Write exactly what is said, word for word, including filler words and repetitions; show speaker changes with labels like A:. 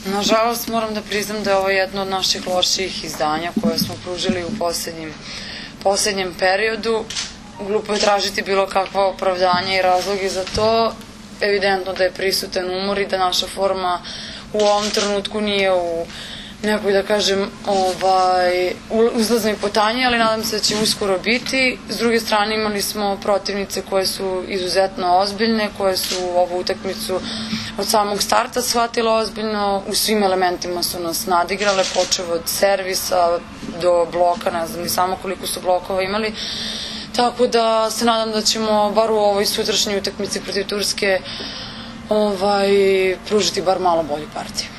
A: Nažalost, moram da priznam da je ovo jedno od naših loših izdanja koje smo pružili u poslednjem periodu. Glupo je tražiti bilo kakva opravdanja i razloge za to. Evidentno da je prisutan umor i da naša forma u ovom trenutku nije u nekoj, da kažem, uzlaznoj putanji, ali nadam se da će uskoro biti. S druge strane, imali smo protivnice koje su izuzetno ozbiljne, koje su ovu utakmicu od samog starta shvatile ozbiljno, u svim elementima su nas nadigrale, počev od servisa do bloka, ne znam ni samo koliko su blokova imali, tako da se nadam da ćemo bar u ovoj sutrašnjoj utakmici protiv Turske pružiti bar malo bolju partiju.